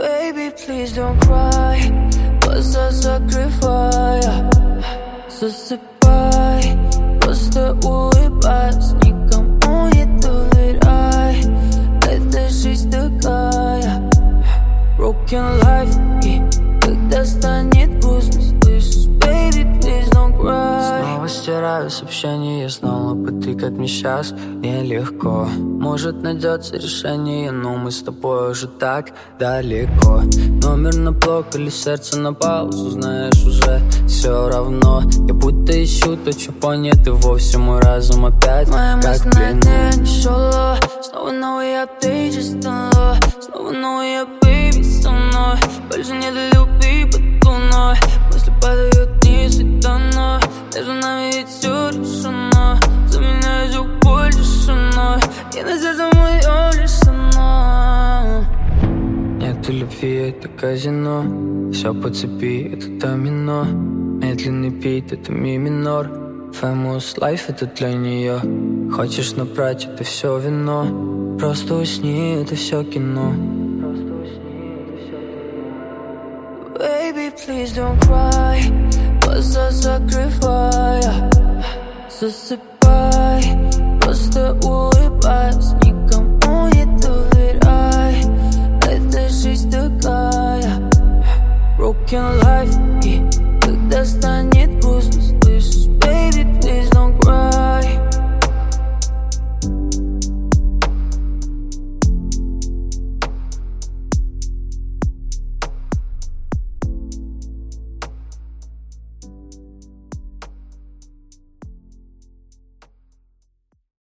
Baby, please don't cry. Глаза закрывай, засыпай. Просто улыбайся, никому не доверяй. Эта жизнь такая broken life. И когда станет грустно, слышишь, baby, please don't cry. Снова стираю сообщения, снова потыкать мне сейчас нелегко. Может найдется решение, но мы с тобой уже так далеко. Номер на блок или сердце на паузу, знаешь, уже все равно. Я будто ищу то, чего нет, и вовсе мой разум опять моя как мысль на дне не шла. Снова новый апдейт, станла. Снова новый baby со мной. Больше не до любви под луной. Мысли падают вниз и давно. Между нами ведь все решено. Заменяю звук боль тишиной. И на сердце моем лишь сама. Нету любви, это казино. Все по цепи, это домино. Медленный бит, это ми минор. Famous life, это для нее. Хочешь набрать, это все вино. Просто усни, это все кино. Baby, please don't cry. Глаза закрывай, засыпай. Просто улыбайся.